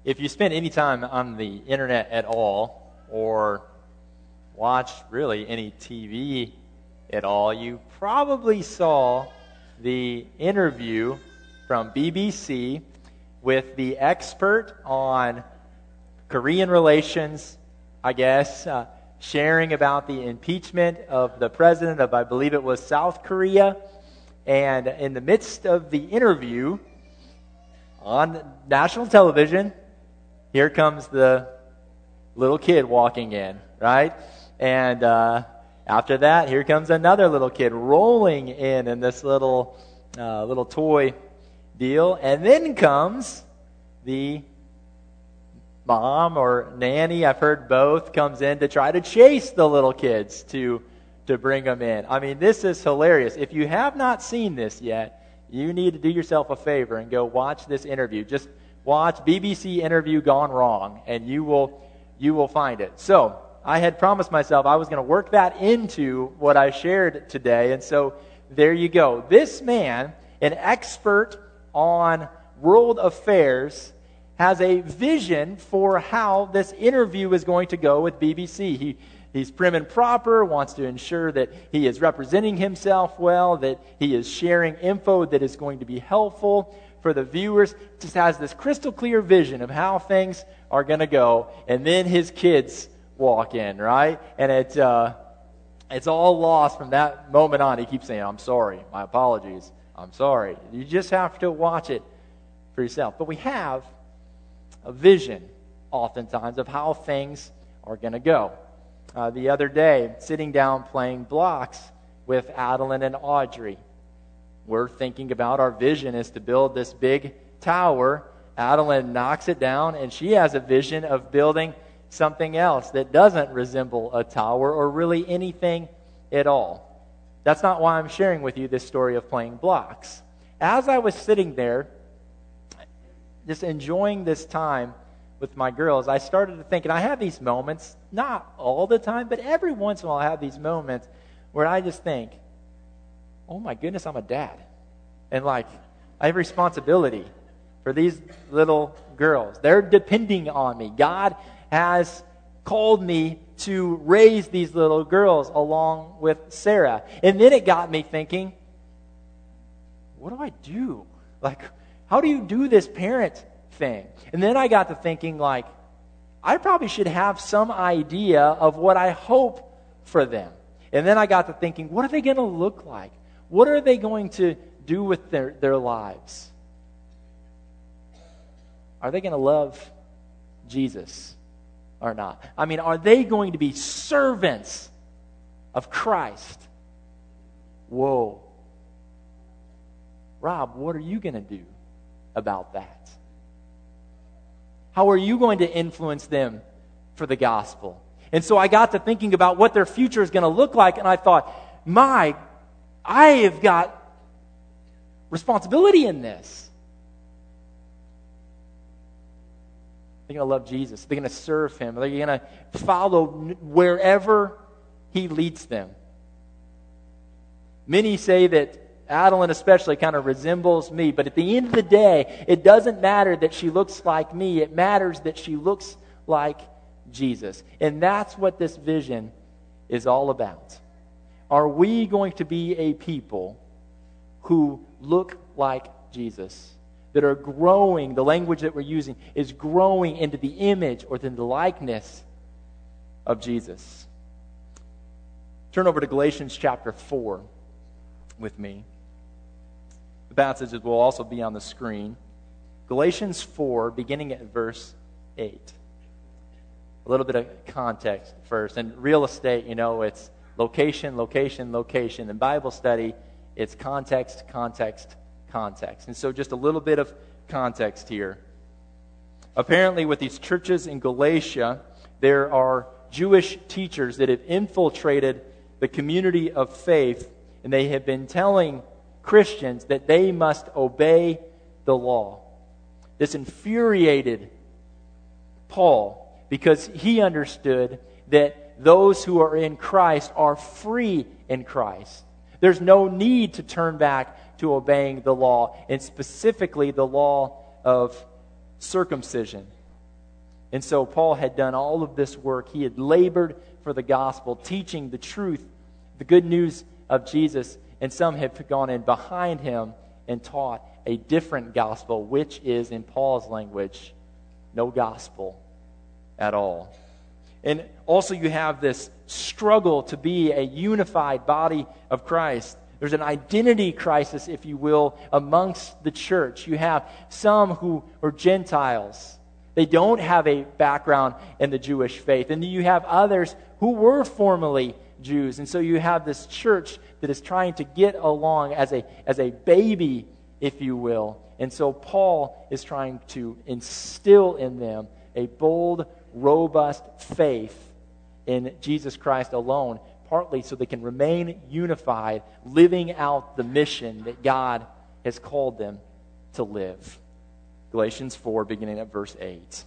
If you spend any time on the internet at all, or watch really any TV at all, you probably saw the interview from BBC with the expert on Korean relations, I guess, sharing about the impeachment of the president of, I believe it was South Korea. And in the midst of the interview on national television, here comes the little kid walking in, right? And after that, here comes another little kid rolling in this little toy deal. And then comes the mom or nanny, I've heard both, comes in to try to chase the little kids to bring them in. I mean, this is hilarious. If you have not seen this yet, you need to do yourself a favor and go watch this interview. Just watch BBC interview gone wrong, and you will find it. So I had promised myself I was going to work that into what I shared today, and so there you go. This man, an expert on world affairs, has a vision for how this interview is going to go with BBC. He's prim and proper, wants to ensure that he is representing himself well, that he is sharing info that is going to be helpful for the viewers. Just has this crystal clear vision of how things are going to go. And then his kids walk in, right? And it's all lost from that moment on. He keeps saying, "I'm sorry, my apologies, I'm sorry." You just have to watch it for yourself. But we have a vision, oftentimes, of how things are going to go. The other day, sitting down playing blocks with Adeline and Audrey, we're thinking about our vision is to build this big tower. Adeline knocks it down, and she has a vision of building something else that doesn't resemble a tower or really anything at all. That's not why I'm sharing with you this story of playing blocks. As I was sitting there, just enjoying this time with my girls, I started to think, and I have these moments, not all the time, but every once in a while I have these moments where I just think, oh my goodness, I'm a dad. And I have responsibility for these little girls. They're depending on me. God has called me to raise these little girls along with Sarah. And then it got me thinking, what do I do? How do you do this parent thing? And then I got to thinking, I probably should have some idea of what I hope for them. And then I got to thinking, what are they going to look like? What are they going to do with their lives? Are they going to love Jesus or not? I mean, are they going to be servants of Christ? Whoa. Rob, what are you going to do about that? How are you going to influence them for the gospel? And so I got to thinking about what their future is going to look like, and I thought, I have got responsibility in this. They're going to love Jesus. They're going to serve Him. They're going to follow wherever He leads them. Many say that Adeline especially kind of resembles me, but at the end of the day, it doesn't matter that she looks like me. It matters that she looks like Jesus. And that's what this vision is all about. Are we going to be a people who look like Jesus? That are growing, the language that we're using is growing into the image or into the likeness of Jesus. Turn over to Galatians chapter 4 with me. The passages will also be on the screen. Galatians 4, beginning at verse 8. A little bit of context first. In real estate, it's location, location, location. In Bible study, it's context, context, context. And so just a little bit of context here. Apparently, with these churches in Galatia, there are Jewish teachers that have infiltrated the community of faith, and they have been telling Christians that they must obey the law. This infuriated Paul because he understood that those who are in Christ are free in Christ. There's no need to turn back to obeying the law, and specifically the law of circumcision. And so Paul had done all of this work. He had labored for the gospel, teaching the truth, the good news of Jesus. And some have gone in behind him and taught a different gospel, which is, in Paul's language, no gospel at all. And also you have this struggle to be a unified body of Christ. There's an identity crisis, if you will, amongst the church. You have some who are Gentiles. They don't have a background in the Jewish faith. And you have others who were formerly Jews. And so you have this church that is trying to get along as a baby, if you will. And so Paul is trying to instill in them a bold, robust faith in Jesus Christ alone, partly so they can remain unified, living out the mission that God has called them to live. Galatians 4, beginning at verse 8.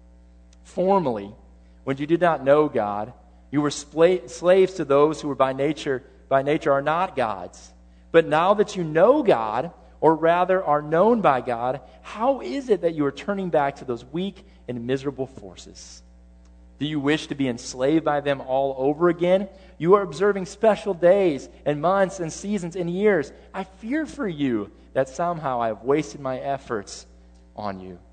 Formerly, when you did not know God, you were slaves to those who were by nature are not gods. But now that you know God, or rather are known by God, how is it that you are turning back to those weak and miserable forces? Do you wish to be enslaved by them all over again? You are observing special days and months and seasons and years. I fear for you that somehow I have wasted my efforts on you.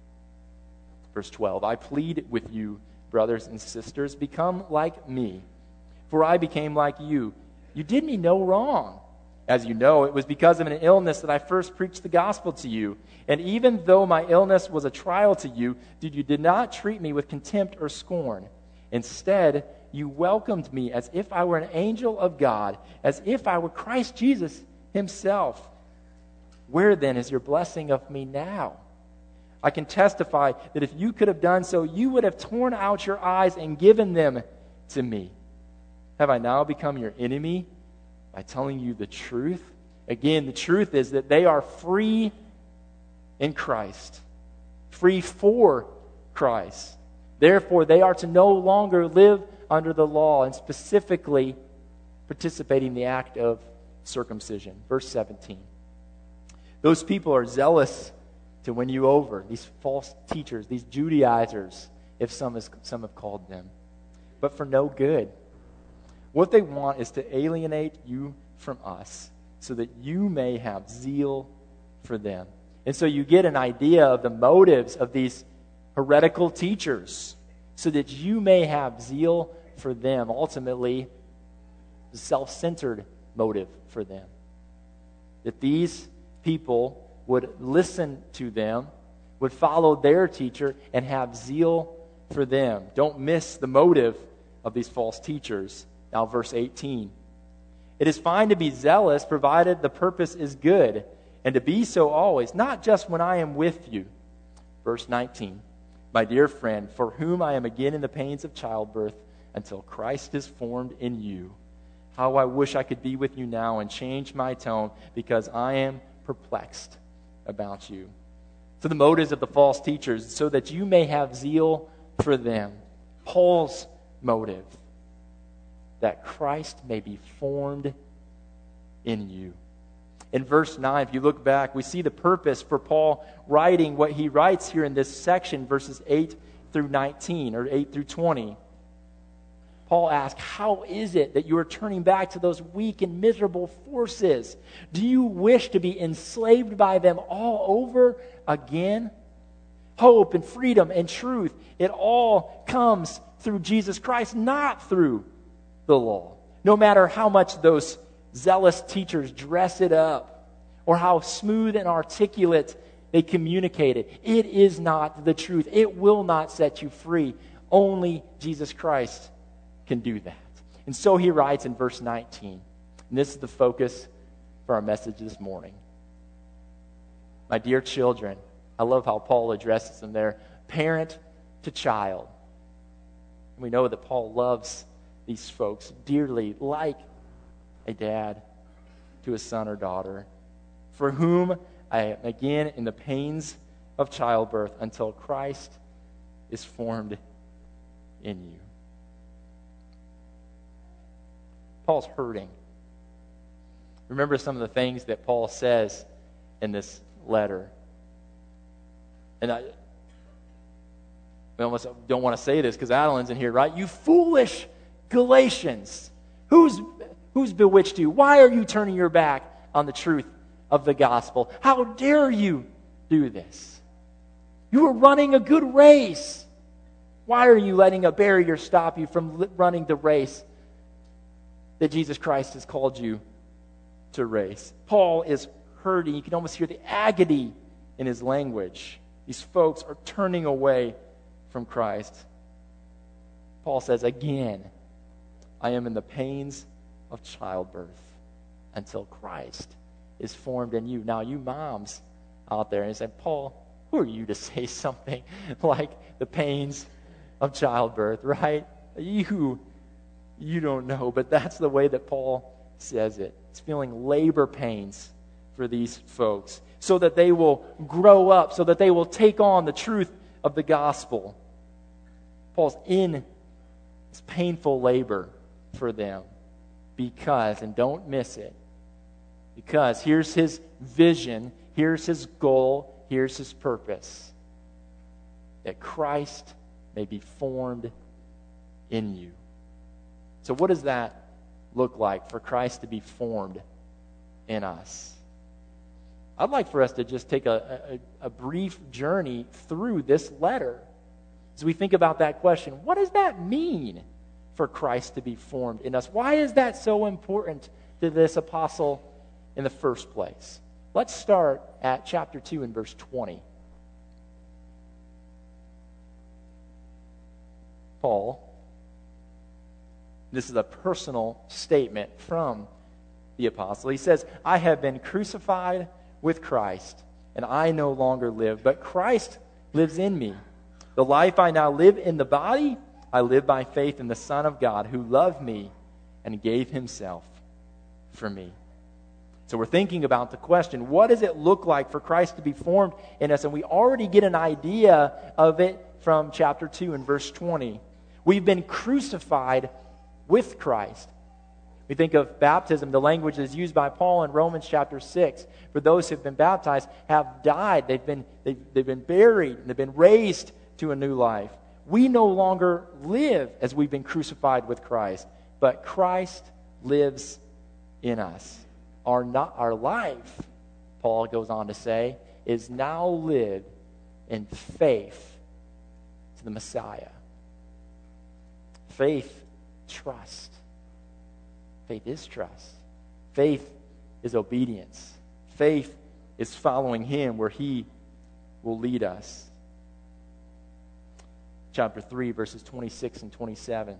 Verse 12, I plead with you, brothers and sisters, become like me, for I became like you. You did me no wrong. As you know, it was because of an illness that I first preached the gospel to you. And even though my illness was a trial to you, you did not treat me with contempt or scorn. Instead, you welcomed me as if I were an angel of God, as if I were Christ Jesus himself. Where then is your blessing of me now? I can testify that if you could have done so, you would have torn out your eyes and given them to me. Have I now become your enemy by telling you the truth? Again, the truth is that they are free in Christ, free for Christ. Therefore, they are to no longer live under the law, and specifically participating in the act of circumcision. Verse 17. Those people are zealous to win you over, these false teachers, these Judaizers, if some have called them, but for no good. What they want is to alienate you from us so that you may have zeal for them. And so you get an idea of the motives of these heretical teachers so that you may have zeal for them. Ultimately, the self-centered motive for them. That these people would listen to them, would follow their teacher, and have zeal for them. Don't miss the motive of these false teachers. Now, verse 18. It is fine to be zealous, provided the purpose is good, and to be so always, not just when I am with you. Verse 19. My dear friend, for whom I am again in the pains of childbirth, until Christ is formed in you. How I wish I could be with you now and change my tone, because I am perplexed about you. So the motives of the false teachers, so that you may have zeal for them. Paul's motive, that Christ may be formed in you. In verse 9, if you look back, we see the purpose for Paul writing what he writes here in this section, verses 8 through 19, or 8 through 20. Paul asks, how is it that you are turning back to those weak and miserable forces? Do you wish to be enslaved by them all over again? Hope and freedom and truth, it all comes through Jesus Christ, not through the law. No matter how much those zealous teachers dress it up, or how smooth and articulate they communicate it, it is not the truth. It will not set you free. Only Jesus Christ can do that. And so he writes in verse 19, and this is the focus for our message this morning. My dear children, I love how Paul addresses them there, parent to child. And we know that Paul loves these folks dearly, like a dad to a son or daughter, for whom I am again in the pains of childbirth until Christ is formed in you. Paul's hurting. Remember some of the things that Paul says in this letter. And We almost don't want to say this because Adeline's in here, right? You foolish Galatians. Who's bewitched you? Why are you turning your back on the truth of the gospel? How dare you do this? You were running a good race. Why are you letting a barrier stop you from running the race that Jesus Christ has called you to race? Paul is hurting. You can almost hear the agony in his language. These folks are turning away from Christ. Paul says, again, I am in the pains of childbirth until Christ is formed in you. Now, you moms out there, and you say, Paul, who are you to say something like the pains of childbirth, right? You don't know, but that's the way that Paul says it. He's feeling labor pains for these folks so that they will grow up, so that they will take on the truth of the gospel. Paul's in this painful labor for them because, and don't miss it, because here's his vision, here's his goal, here's his purpose, that Christ may be formed in you. So what does that look like for Christ to be formed in us? I'd like for us to just take a brief journey through this letter as we think about that question. What does that mean for Christ to be formed in us? Why is that so important to this apostle in the first place? Let's start at chapter 2 and verse 20. Paul, this is a personal statement from the apostle. He says, I have been crucified with Christ, and I no longer live, but Christ lives in me. The life I now live in the body, I live by faith in the Son of God who loved me and gave himself for me. So we're thinking about the question, what does it look like for Christ to be formed in us? And we already get an idea of it from chapter 2 and verse 20. We've been crucified with Christ. We think of baptism, the language is used by Paul in Romans chapter 6. For those who have been baptized have died. They've been buried, and they've been raised to a new life. We no longer live as we've been crucified with Christ, but Christ lives in us. Our life, Paul goes on to say, is now lived in faith to the Messiah. Faith, trust. Faith is trust. Faith is obedience. Faith is following him where he will lead us. Chapter 3, verses 26 and 27.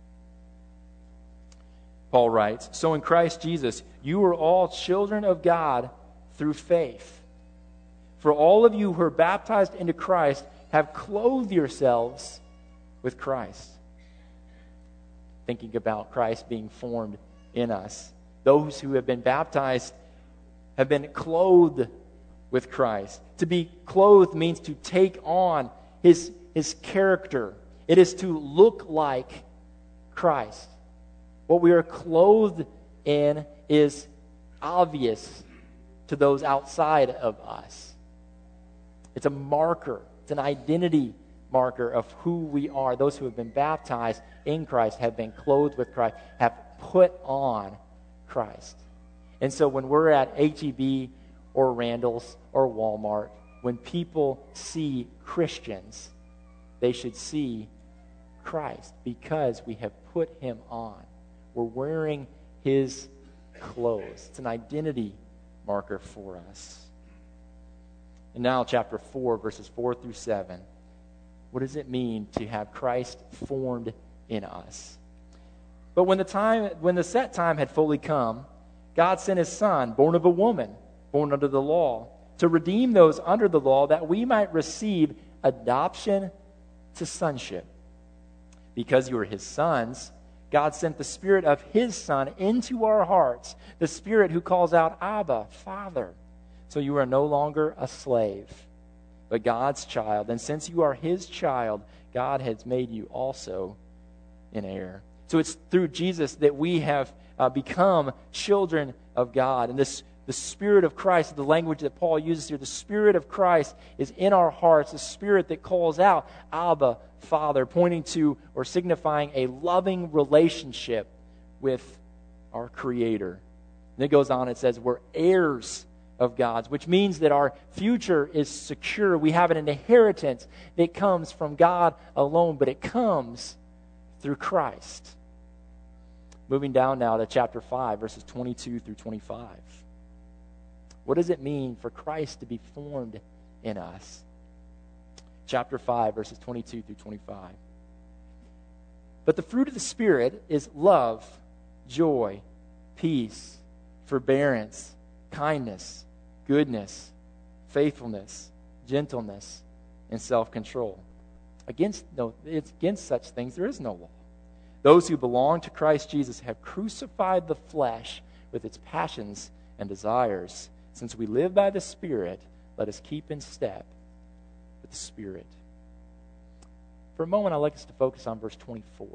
Paul writes, so in Christ Jesus, you are all children of God through faith. For all of you who are baptized into Christ have clothed yourselves with Christ. Thinking about Christ being formed in us. Those who have been baptized have been clothed with Christ. To be clothed means to take on his character. It is to look like Christ. What we are clothed in is obvious to those outside of us. It's a marker. It's an identity marker of who we are. Those who have been baptized in Christ have been clothed with Christ, have put on Christ. And so when we're at H-E-B or Randall's or Walmart, when people see Christians, they should see Christ because we have put him on. We're wearing his clothes. It's an identity marker for us. And now chapter 4, verses 4 through 7. What does it mean to have Christ formed in us? But when the set time had fully come, God sent his Son, born of a woman, born under the law, to redeem those under the law, that we might receive adoption to sonship. Because you are his sons, God sent the Spirit of his Son into our hearts, the Spirit who calls out, Abba, Father. So you are no longer a slave, but God's child. And since you are his child, God has made you also an heir. So it's through Jesus that we have become children of God. And this The Spirit of Christ, the language that Paul uses here, the Spirit of Christ is in our hearts, the Spirit that calls out, Abba, Father, pointing to or signifying a loving relationship with our Creator. And it goes on, it says, we're heirs of God's, which means that our future is secure. We have an inheritance that comes from God alone, but it comes through Christ. Moving down now to chapter 5, verses 22 through 25. What does it mean for Christ to be formed in us? Chapter 5, verses 22 through 25. But the fruit of the Spirit is love, joy, peace, forbearance, kindness, goodness, faithfulness, gentleness, and self-control. Against such things there is no law. Those who belong to Christ Jesus have crucified the flesh with its passions and desires. Since we live by the Spirit, let us keep in step with the Spirit. For a moment, I'd like us to focus on verse 24.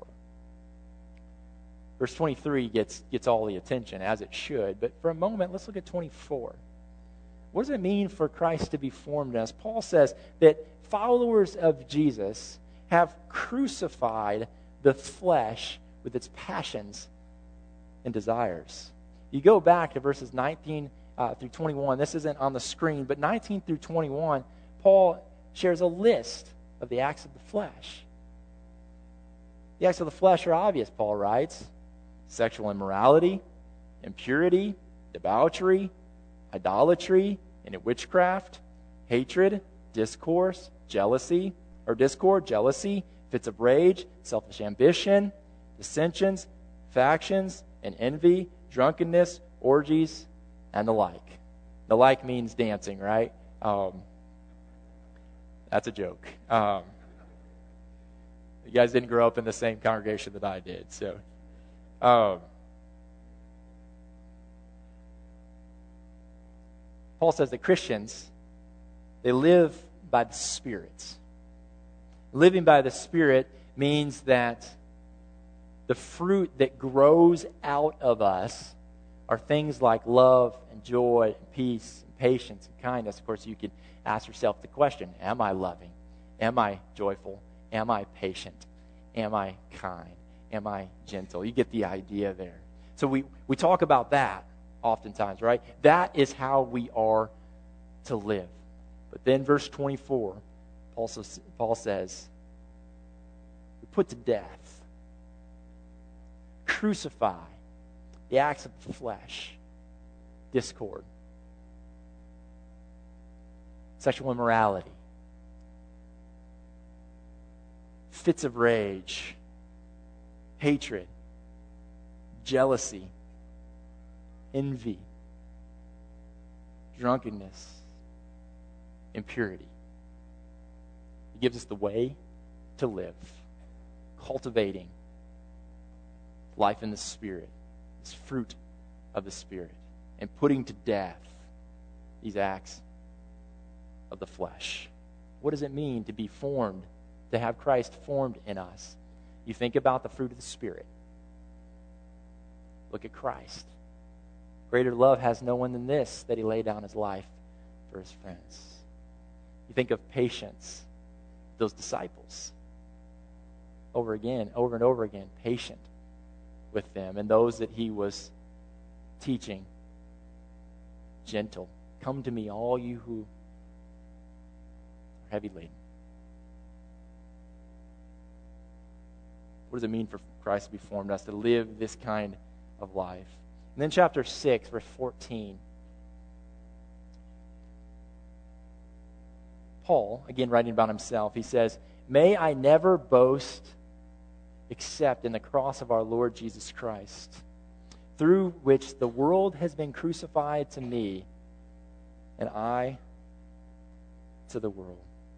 Verse 23 gets all the attention, as it should. But for a moment, let's look at 24. What does it mean for Christ to be formed in us? Paul says that followers of Jesus have crucified the flesh with its passions and desires. You go back to verses 19 through 21. This isn't on the screen, but 19 through 21, Paul shares a list of the acts of the flesh. The acts of the flesh are obvious, Paul writes. Sexual immorality, impurity, debauchery, idolatry, and witchcraft, hatred, discord, jealousy, fits of rage, selfish ambition, dissensions, factions, and envy, drunkenness, orgies, and the like. The like means dancing, right? That's a joke. You guys didn't grow up in the same congregation that I did, so... Paul says that Christians, they live by the Spirit. Living by the Spirit means that the fruit that grows out of us are things like love and joy and peace and patience and kindness. Of course, you can ask yourself the question, am I loving? Am I joyful? Am I patient? Am I kind? Am I gentle? You get the idea there. So we talk about that oftentimes, right? That is how we are to live. But then verse 24, Paul says, we put to death, crucify the acts of the flesh, discord, sexual immorality, fits of rage, hatred, jealousy, envy, drunkenness, impurity. He gives us the way to live, cultivating life in the Spirit, this fruit of the Spirit, and putting to death these acts of the flesh. What does it mean to be formed, to have Christ formed in us? You think about the fruit of the Spirit. Look at Christ. Greater love has no one than this, that he laid down his life for his friends. You think of patience, those disciples. Over and over again, patient with them. And those that he was teaching, gentle. Come to me, all you who are heavy laden. What does it mean for Christ to be formed in us, to live this kind of life? And then chapter 6, verse 14. Paul, again writing about himself, he says, "May I never boast except in the cross of our Lord Jesus Christ, through which the world has been crucified to me, and I to the world."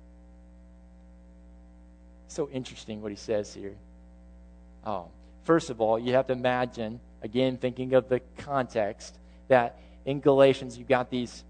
So interesting what he says here. First of all, you have to imagine, again, thinking of the context, that in Galatians you've got these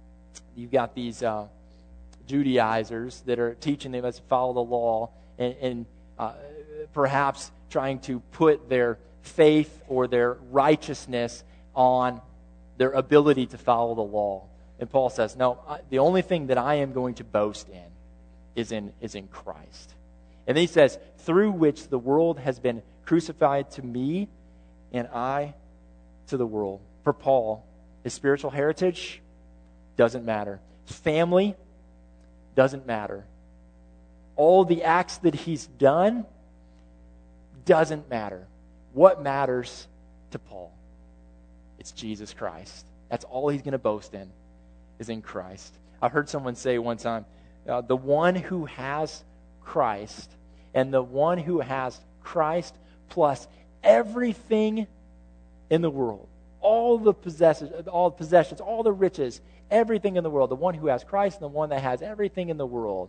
Judaizers that are teaching them as to follow the law, and perhaps trying to put their faith or their righteousness on their ability to follow the law. And Paul says, no, the only thing that I am going to boast in is in Christ. And then he says, through which the world has been crucified to me, and I to the world. For Paul, his spiritual heritage doesn't matter. His family doesn't matter. All the acts that he's done doesn't matter. What matters to Paul? It's Jesus Christ. That's all he's going to boast in, is in Christ. I heard someone say one time, the one who has Christ and the one who has Christ plus everything in the world, all the possessions, all the riches, everything in the world, the one who has Christ and the one that has everything in the world,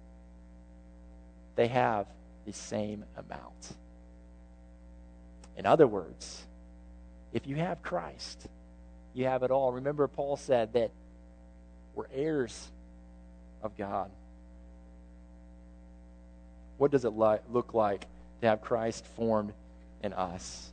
they have the same amount. In other words, if you have Christ, you have it all. Remember, Paul said that we're heirs of God. What does it look like to have Christ formed in us?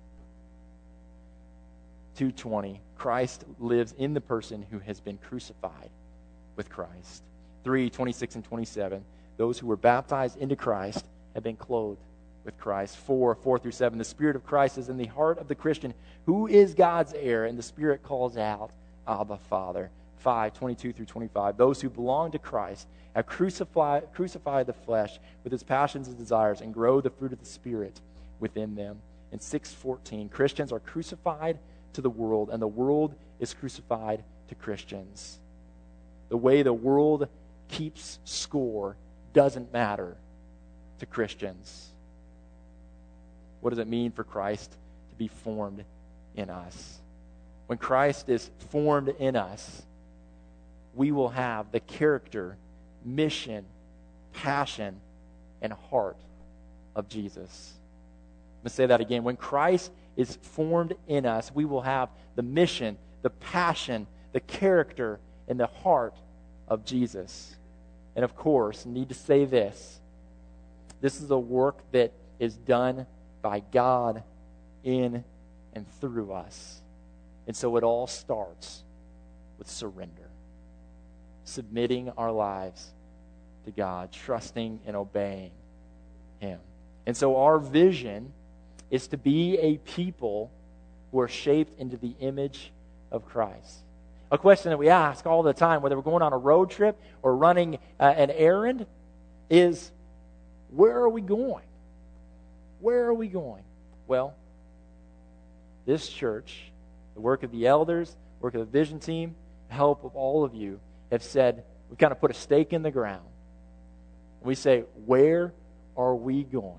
2:20, Christ lives in the person who has been crucified with Christ. 3:26 and 27, those who were baptized into Christ have been clothed with Christ. 4 through 7, the Spirit of Christ is in the heart of the Christian, who is God's heir, and the Spirit calls out, Abba, Father. 5:22 through 25, those who belong to Christ have crucified the flesh with its passions and desires and grow the fruit of the Spirit within them. And 6:14, Christians are crucified to the world, and the world is crucified to Christians. The way the world keeps score doesn't matter to Christians. What does it mean for Christ to be formed in us? When Christ is formed in us, we will have the character, mission, passion, and heart of Jesus. I'm going to say that again. When Christ is formed in us, we will have the mission, the passion, the character, and the heart of Jesus. And of course, I need to say this. This is a work that is done by God in and through us. And so it all starts with surrender. Submitting our lives to God, trusting and obeying Him. And so our vision is to be a people who are shaped into the image of Christ. A question that we ask all the time, whether we're going on a road trip or running an errand, is, where are we going? Where are we going? Well, this church, the work of the elders, work of the vision team, the help of all of you, have said, we've kind of put a stake in the ground. And we say, where are we going?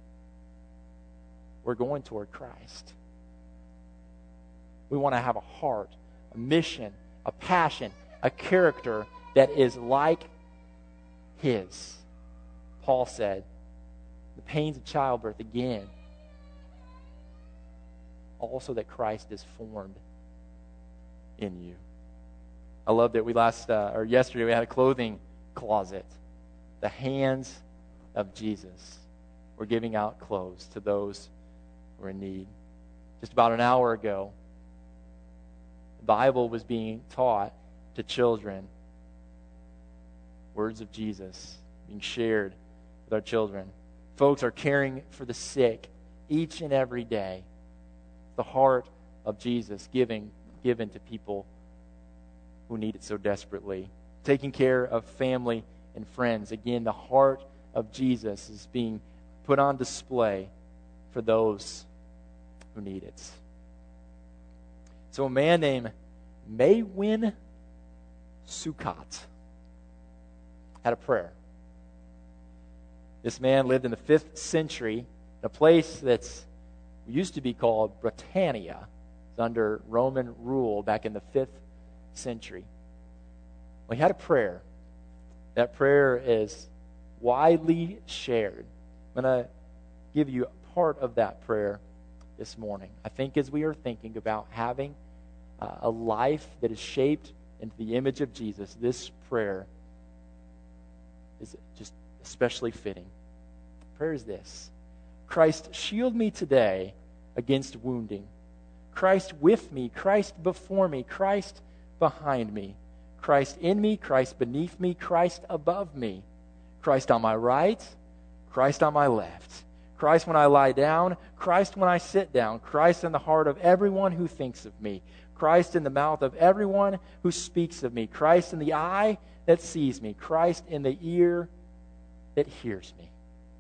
We're going toward Christ. We want to have a heart, a mission, a passion, a character that is like His. Paul said, the pains of childbirth again, also that Christ is formed in you. I love that yesterday we had a clothing closet. The hands of Jesus. We're giving out clothes to those who are in need. Just about an hour ago, the Bible was being taught to children. Words of Jesus being shared with our children. Folks are caring for the sick each and every day. The heart of Jesus given to people who need it so desperately. Taking care of family and friends. Again, the heart of Jesus is being put on display for those who need it. So a man named Maywin Sukkot had a prayer. This man lived in the 5th century in a place that's used to be called Britannia. It's under Roman rule back in the 5th century. Well, he had a prayer. That prayer is widely shared. I'm going to give you a part of that prayer this morning. I think as we are thinking about having a life that is shaped into the image of Jesus, this prayer is just especially fitting. Prayer is this: Christ, shield me today against wounding, Christ with me, Christ before me, Christ behind me, Christ in me, Christ beneath me, Christ above me, Christ on my right, Christ on my left, Christ when I lie down, Christ when I sit down, Christ in the heart of everyone who thinks of me, Christ in the mouth of everyone who speaks of me, Christ in the eye that sees me, Christ in the ear that hears me.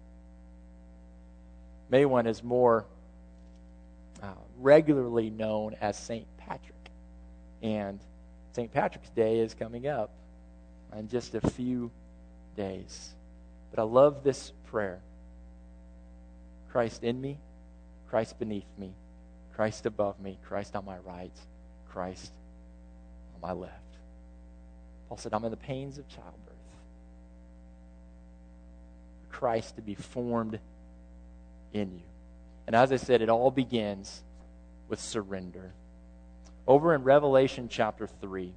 Maywin is more regularly known as St. Patrick. And St. Patrick's Day is coming up in just a few days. But I love this prayer. Christ in me, Christ beneath me, Christ above me, Christ on my right, Christ on my left. Paul said, I'm in the pains of childbirth. Christ to be formed in you. And as I said, it all begins with surrender. Over in Revelation chapter 3,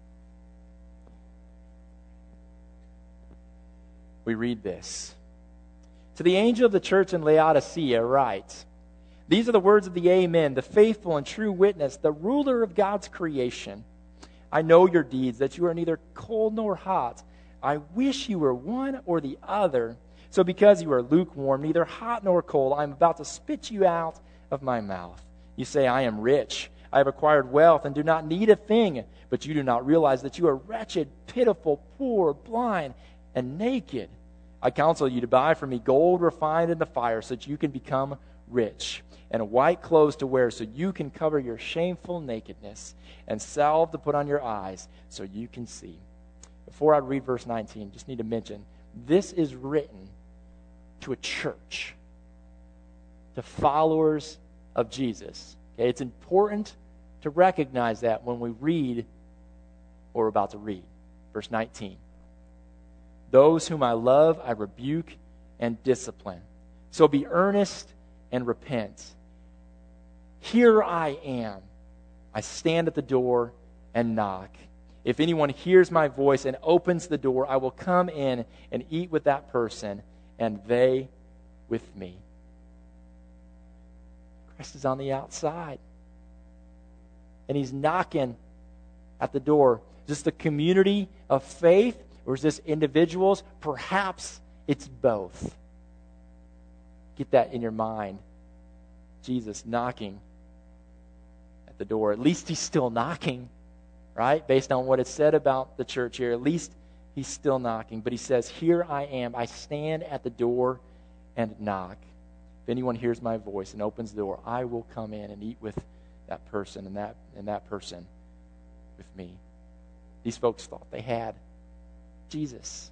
we read this. To the angel of the church in Laodicea write, these are the words of the Amen, the faithful and true witness, the ruler of God's creation. I know your deeds, that you are neither cold nor hot. I wish you were one or the other. So because you are lukewarm, neither hot nor cold, I am about to spit you out of my mouth. You say, I am rich. I have acquired wealth and do not need a thing. But you do not realize that you are wretched, pitiful, poor, blind, and naked. I counsel you to buy from me gold refined in the fire so that you can become rich, and white clothes to wear so you can cover your shameful nakedness, and salve to put on your eyes so you can see. Before I read verse 19, just need to mention, this is written to a church, to followers of Jesus. Okay, it's important to recognize that when we read what we're about to read. Verse 19. Those whom I love, I rebuke and discipline. So be earnest and repent. Here I am. I stand at the door and knock. If anyone hears my voice and opens the door, I will come in and eat with that person, and they with me. Christ is on the outside, and he's knocking at the door. Is this the community of faith, or is this individuals? Perhaps it's both. Get that in your mind. Jesus knocking at the door. At least he's still knocking, right? Based on what it said about the church here, at least he's still knocking. But he says, here I am. I stand at the door and knock. If anyone hears my voice and opens the door, I will come in and eat with that person and that person with me. These folks thought they had Jesus.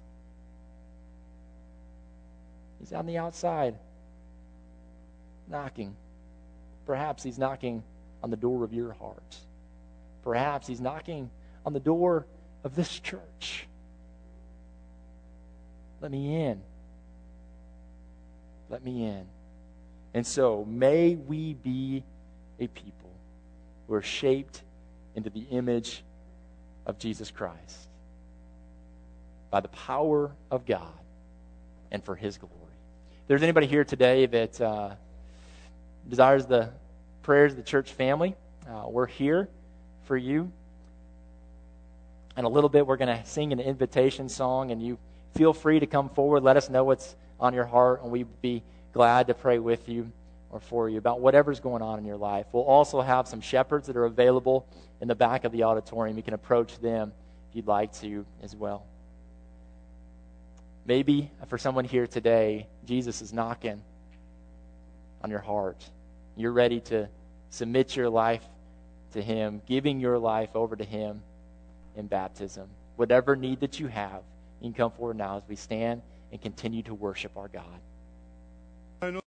He's on the outside, knocking. Perhaps he's knocking on the door of your heart. Perhaps he's knocking on the door of this church. Let me in. Let me in. And so, may we be a people who are shaped into the image of Jesus Christ by the power of God and for his glory. If there's anybody here today that desires the prayers of the church family, we're here for you. In a little bit, we're going to sing an invitation song, and you feel free to come forward. Let us know what's on your heart, and we'd be glad to pray with you or for you about whatever's going on in your life. We'll also have some shepherds that are available in the back of the auditorium. You can approach them if you'd like to as well. Maybe for someone here today, Jesus is knocking on your heart. You're ready to submit your life to him, giving your life over to him in baptism. Whatever need that you have, you can come forward now as we stand and continue to worship our God.